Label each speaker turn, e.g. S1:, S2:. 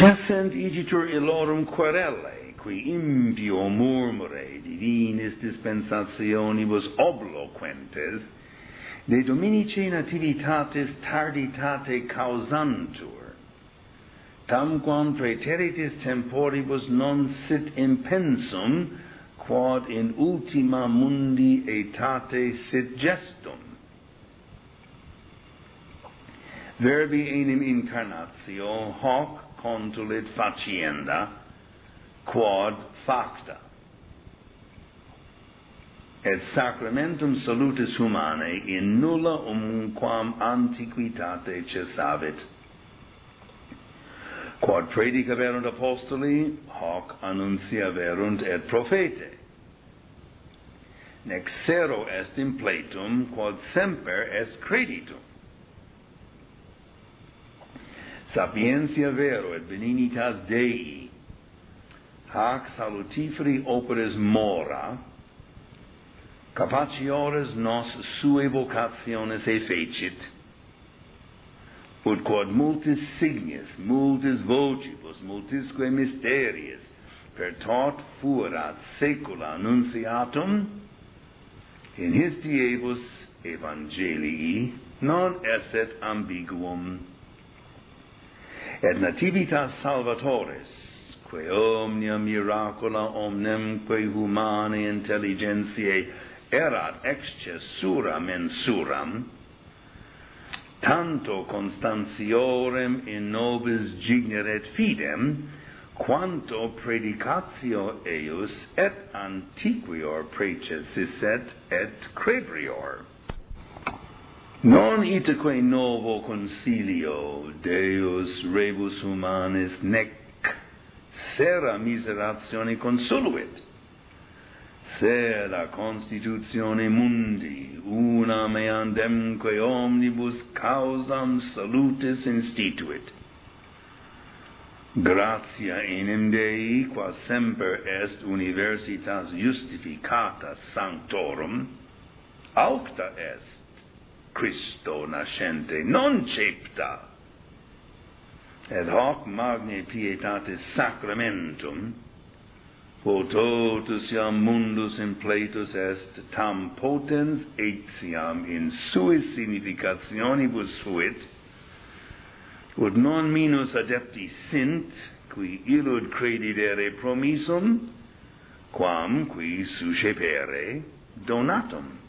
S1: Cessent igitur illorum querelle, qui impio murmure divinis dispensationibus obloquentes, de dominice nativitatis tarditate causantur, tamquam praeteritis temporibus non sit impensum, quod in ultima mundi aetate sit gestum. Verbi enim incarnatio hoc contulit facienda, quod facta. Et sacramentum salutis humanae in nulla umquam antiquitate cessavit. Quod predicaverunt apostoli, hoc annunciaverunt et prophete. Nexero est impletum, quod semper est creditum. Sapientia vero et benignitas Dei, hac salutiferi operis mora, capaciores nos sue vocationes effecit, ut quod multis signis, multis vocibus, multisque mysteries, per tot fuerat saecula annunciatum, in his diebus evangelii non esset ambiguum. Et nativitas Salvatoris, quae omnia miracula omnemque humanae intelligentiae erat excessura mensuram, tanto constantiorem in nobis gigneret fidem, quanto predicatio eius et antiquior praecessit et crebrior. Non itaque novo concilio Deus rebus humanis nec sera miseratione consoluit, sed a constitutione mundi una meandemque omnibus causam salutis instituit. Gratia enim Dei, qua semper est universitas justificata sanctorum, aucta est Christo nascente, non cepta, et hoc magnae pietatis sacramentum, quo totus iam mundus impletus est, tam potens etiam in suis significationibus fuit, ut non minus adepti sint, qui illud credidere promissum, quam qui suscepere donatum.